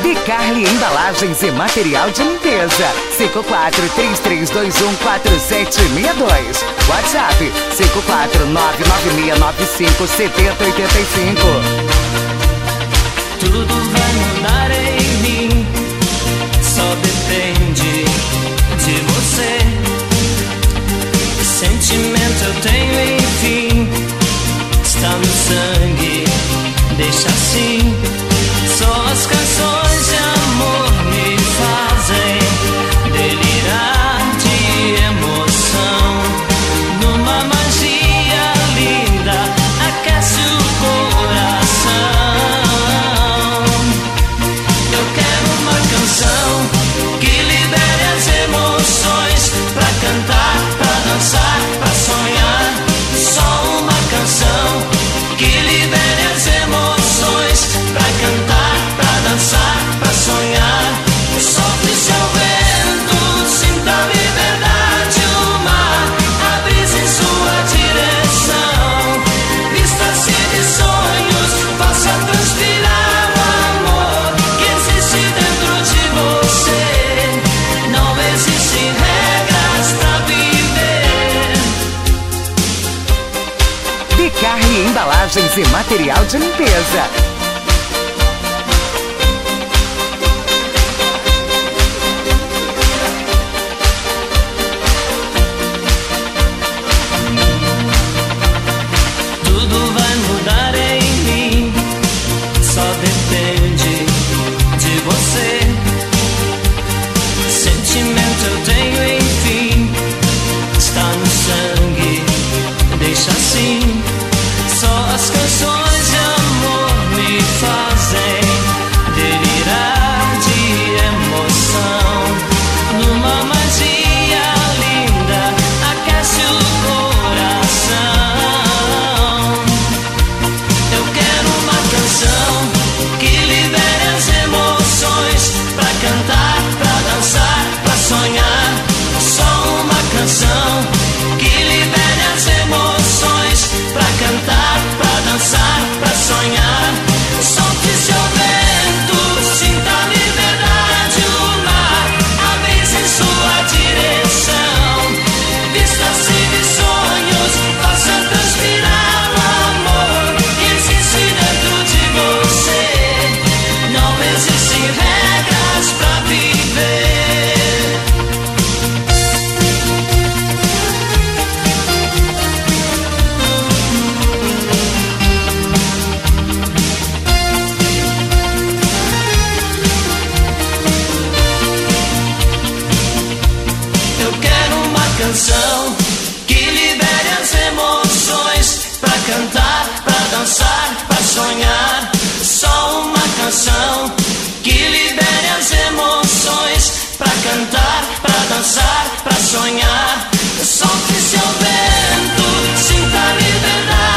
Carli Embalagens e Material de Limpeza. 5433214762. WhatsApp 54996957085. Tudo vai mudar em mim, só depende de você. Sentimento eu tenho, enfim, está no sangue, deixa assim. Só as canções de amor me fazem delirar de emoção. Numa magia linda aquece o coração. Eu quero uma canção que libere as emoções, pra cantar, pra dançar, pra sonhar. Só uma canção que libere as emoções, pra cantar, pra dançar, pra sonhar. Sopre seu vento, sinta a liberdade, o mar, a brisa em sua direção. Vista-se de sonhos, faça transpirar o amor que existe dentro de você. Não existem regras pra viver. Carli Embalagens e Material de Limpeza. Tudo vai mudar em mim, só depende de você. Sentimento eu tenho, enfim, está no sangue, deixa assim. Só as canções de amor me fazem delirar de emoção. Numa magia linda aquece o coração. Eu quero uma canção que libere as emoções, pra cantar, pra dançar, pra sonhar. Só uma canção que libere as emoções, pra cantar, pra dançar, pra sonhar. Solte seu vento, sinta a liberdade, o mar, a brisa em sua direção. Vista-se de sonhos, faça transpirar o amor que existe dentro de você. Não existem regras pra viver. Eu quero uma canção que libere as emoções, pra cantar, pra dançar, pra sonhar. Só uma canção que libere as emoções, pra cantar, pra dançar, pra sonhar. Solte seu vento, sinta a liberdade.